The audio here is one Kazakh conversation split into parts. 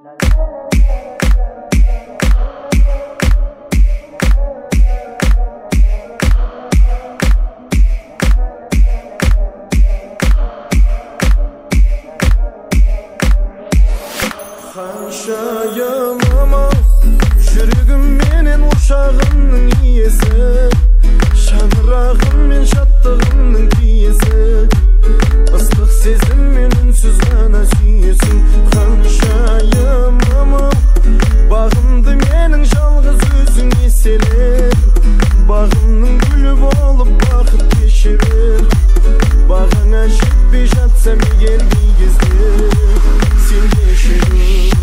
Қаншайым амал жүрегім менен ошағымның иесі, шаңырағым мен шаттығымның киесі, ыстық сезім мен үнсіз ғана сүйесің. Қаншайым амал бағымды менің жалғыз өзің еселер, бағымның гүлі болып бақыт кешірер, бағыңа жетпей жатсам егер кей кезде сен кешірер.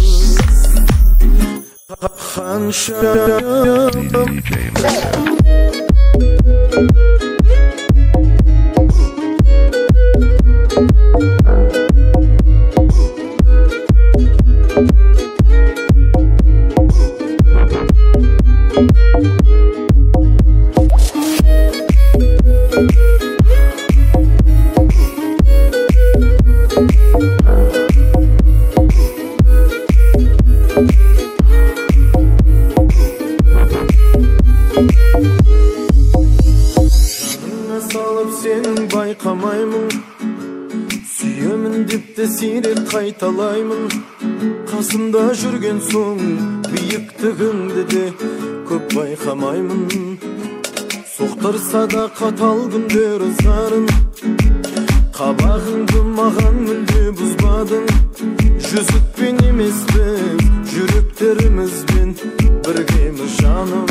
Салып сенің байқамаймын, сүйемін деп те сирек қайталаймын. Қасымда жүрген соң биіктігіңді де көп байқамаймын. Соқтырса да қатал күндер ызғарын, қабағыңды маған мүлде бұзбадың. Жүзікпен емес біз жүректерімізбен біргеміз жаным.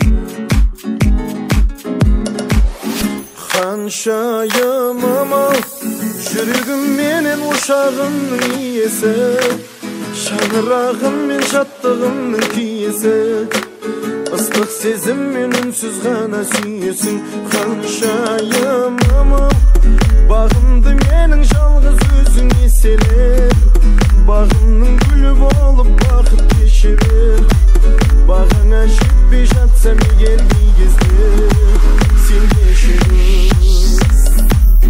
Қаншайым амал жүрегім менен ошағымның иесі, шаңырағым мен шаттығымның киесі, ыстық сезім мен үнсіз ғана сүйесің. Қаншайым амал бағымды менің жалғыз өзің еселер, бағымның гүлі болып бақыт кешірер, бағыңа жетпей жатсам егер кей кезде сен кешірер.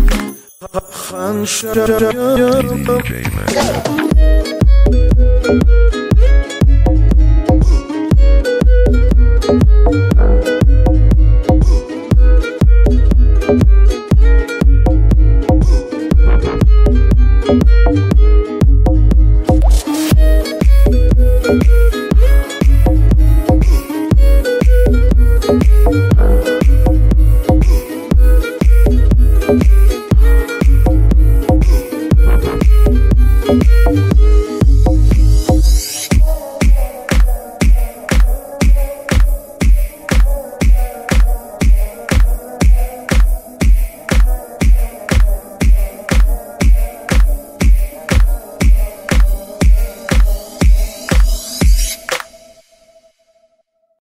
Қаншайым